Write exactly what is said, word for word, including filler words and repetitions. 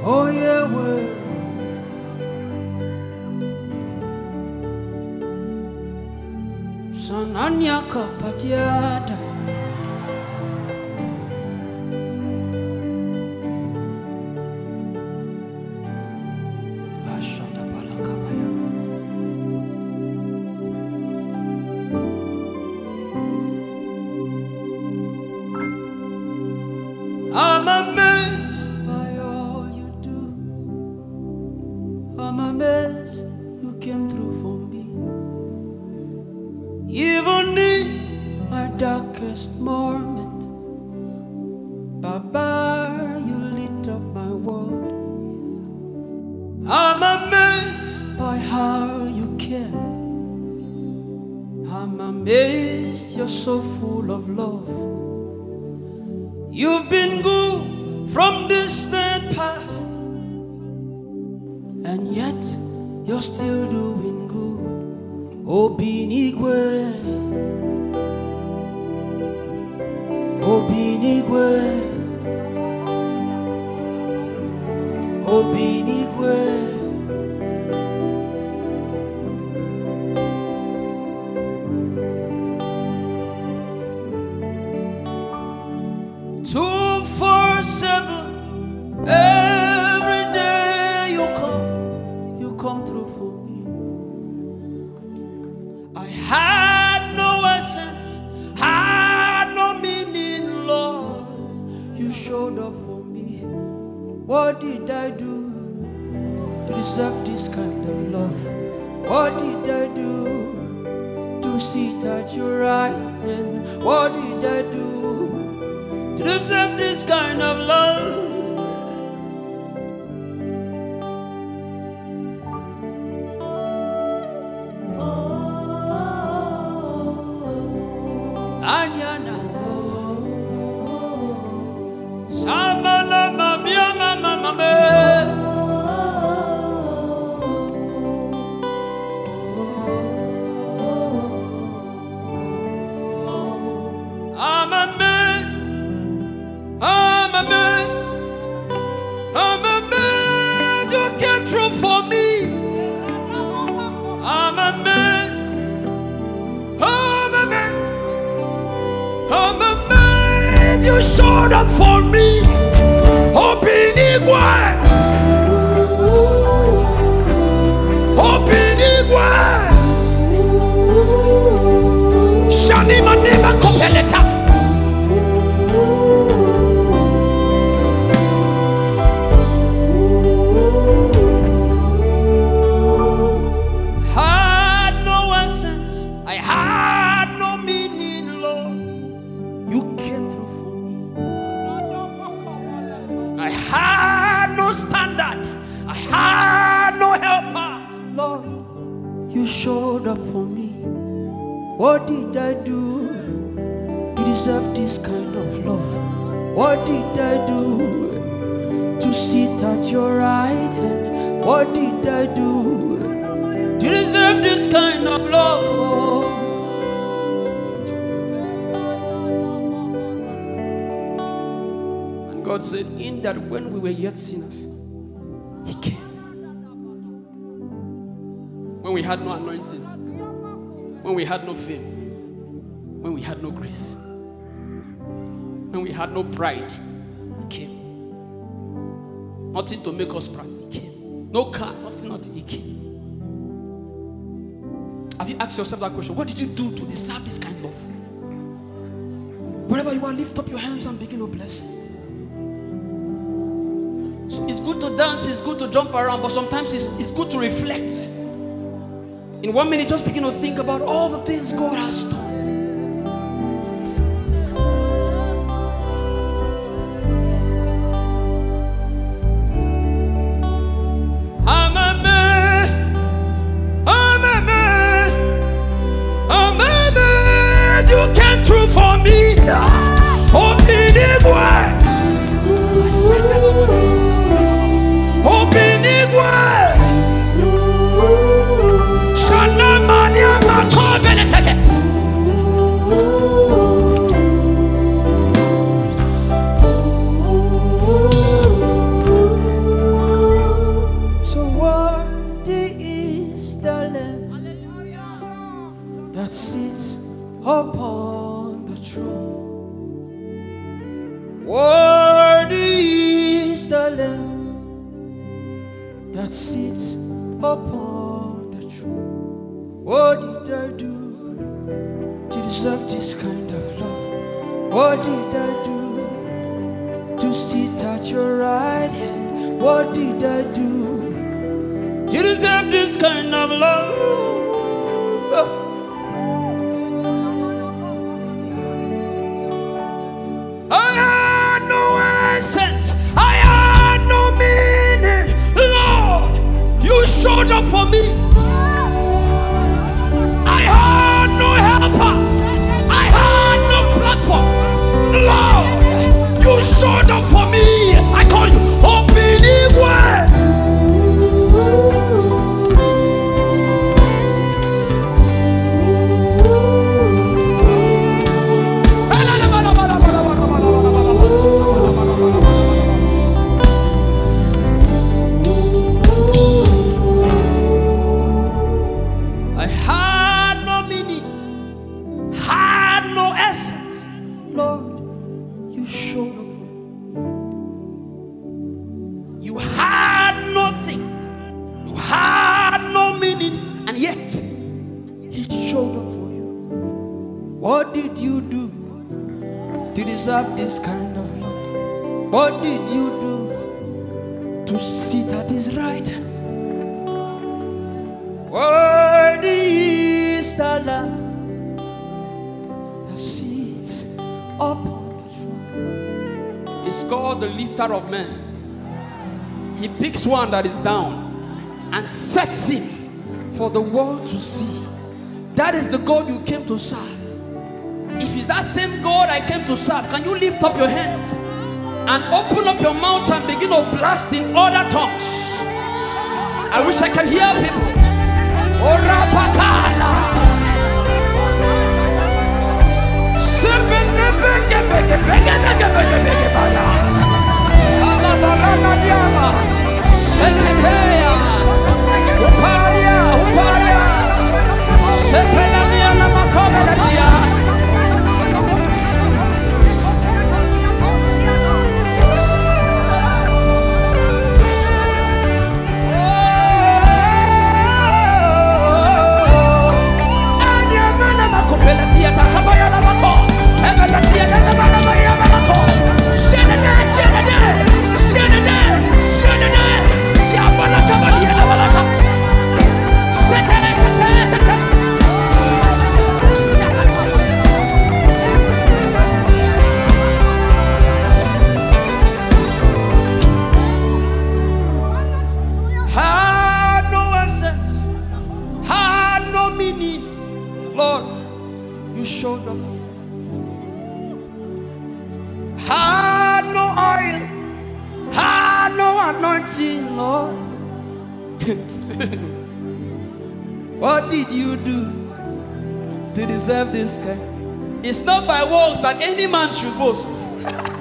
Oh yeah, well. Sananyaka patiada. Ashada balakabaya. I'm amazed by all you do. I'm amazed you came through for me. Even in my darkest moment, Baba, you lit up my world. I'm amazed by how you care. I'm amazed you're so full of love. You've been good from distant past, and yet you're still doing good. Obinigwe, Obinigwe, Obinigwe. Two, four, seven, every day you come, you come through for me. I had no essence, had no meaning, Lord. You showed up for me. What did I do to deserve this kind of love? What did I do to sit at your right hand? What did I do to deserve this kind of love? Anyana Samala mamia mama mame I'm amazed, I'm amazed, I'm amazed you came through for me. I'm amazed, I'm amazed, I'm amazed you showed up for me. Obinigwe, Obinigwe, Shani manema kopeleta. Had no essence, I had no meaning, Lord. You came through for me. I had no standard, I had no helper, Lord. You showed up for me. What did I do to deserve this kind of love? What did I do to sit at your right hand? What did I do to deserve this kind of love? And God said, in that when we were yet sinners, He came. When we had no anointing, when we had no fame, when we had no grace, when we had no pride, He came. Nothing to make us proud, He came. No car, nothing, nothing, He came. Have you asked yourself that question? What did you do to deserve this kind of love? Wherever you are, lift up your hands and begin to bless Him. So it's good to dance, it's good to jump around, but sometimes it's, it's good to reflect. In one minute, just begin to think about all the things God has done. I'm amazed, I'm amazed, I'm amazed you came through for me. Obinigwe, Obinigwe. Shana mania makobe leteke. that sits upon the throne. What did I do to deserve this kind of love? What did I do to sit at your right hand? What did I do to deserve this kind of love? I had no essence, I had no meaning. Lord, you showed up for me. I had no helper, I had no platform. Lord, you showed up for me. I call you Obinigwe. You had nothing, you had no meaning, and yet He showed up for you. What did you do to deserve this kind of love? What did you do to sit at His right hand? Worthy is the Lamb that sits upon the throne. It's called the lifter of men. He picks one that is down and sets him for the world to see. That is the God you came to serve. If it's that same God I came to serve, can you lift up your hands and open up your mouth and begin to blast in other tongues? I wish I can hear people. Sekepeya, uparia, uparia, sepelamia na makomelatia. Anyamana makopelatia takabaya la mako, ebelatia takabala maya mako. Senede, senede, senede, senede. Had no essence, had no meaning. Lord, you showed up. Had no oil, had no anointing, Lord. What did you do to deserve this kind? It's not by works that any man should boast.